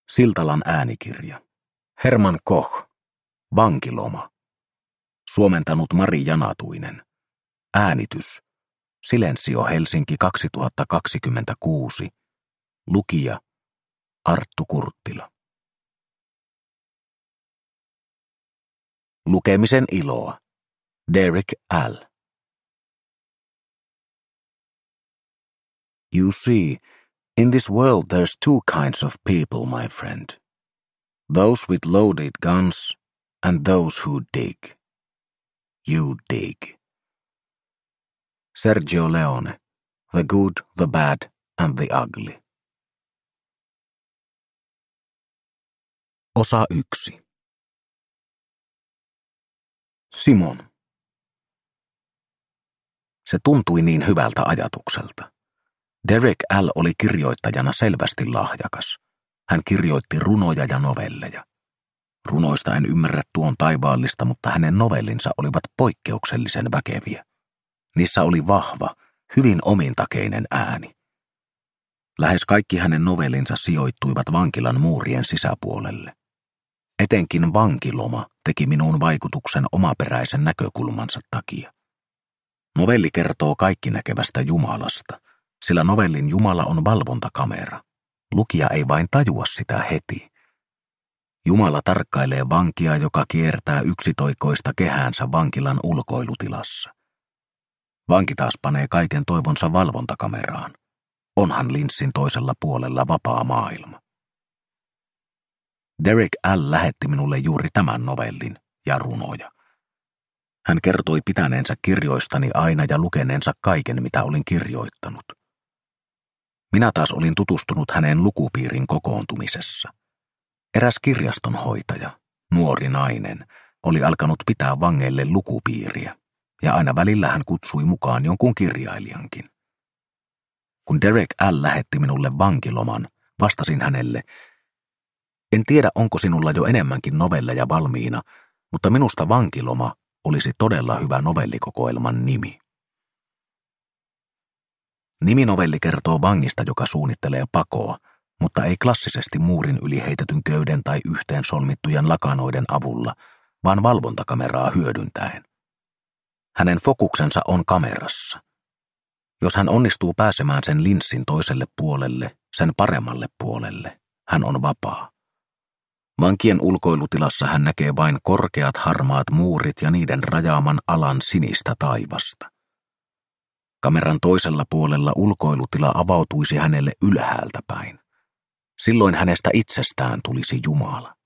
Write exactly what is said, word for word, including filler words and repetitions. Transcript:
Siltalan äänikirja. Herman Koch. Vankiloma. Suomentanut Mari Janatuinen. Äänitys. Silensio Helsinki kaksituhattakaksikymmentäkuusi. Lukija. Arttu Kurttila. Lukemisen iloa. Derek L. You see, in this world there's two kinds of people, my friend. Those with loaded guns and those who dig. You dig. Sergio Leone. The Good, the Bad and the Ugly. Osa yksi. Simon. Se tuntui niin hyvältä ajatukselta. Derek L. oli kirjoittajana selvästi lahjakas. Hän kirjoitti runoja ja novelleja. Runoista en ymmärrä tuon taivaallista, mutta hänen novellinsa olivat poikkeuksellisen väkeviä. Niissä oli vahva, hyvin omintakeinen ääni. Lähes kaikki hänen novellinsa sijoittuivat vankilan muurien sisäpuolelle. Etenkin Vankiloma teki minuun vaikutuksen omaperäisen näkökulmansa takia. Novelli kertoo kaikkinäkevästä Jumalasta, sillä novellin Jumala on valvontakamera. Lukija ei vain tajua sitä heti. Jumala tarkkailee vankia, joka kiertää yksitoikoista kehäänsä vankilan ulkoilutilassa. Vanki taas panee kaiken toivonsa valvontakameraan. Onhan linssin toisella puolella vapaa maailma. Derek L. lähetti minulle juuri tämän novellin ja runoja. Hän kertoi pitäneensä kirjoistani aina ja lukeneensa kaiken, mitä olin kirjoittanut. Minä taas olin tutustunut hänen lukupiirin kokoontumisessa. Eräs kirjastonhoitaja, nuori nainen, oli alkanut pitää vangeille lukupiiriä, ja aina välillä hän kutsui mukaan jonkun kirjailijankin. Kun Derek L. lähetti minulle Vankiloman, vastasin hänelle, en tiedä onko sinulla jo enemmänkin novelleja valmiina, mutta minusta Vankiloma olisi todella hyvä novellikokoelman nimi. Niminovelli kertoo vangista, joka suunnittelee pakoa, mutta ei klassisesti muurin yli heitetyn köyden tai yhteen solmittujen lakanoiden avulla, vaan valvontakameraa hyödyntäen. Hänen fokuksensa on kamerassa. Jos hän onnistuu pääsemään sen linssin toiselle puolelle, sen paremmalle puolelle, hän on vapaa. Vankien ulkoilutilassa hän näkee vain korkeat harmaat muurit ja niiden rajaaman alan sinistä taivasta. Kameran toisella puolella ulkoilutila avautuisi hänelle ylhäältä päin. Silloin hänestä itsestään tulisi Jumala.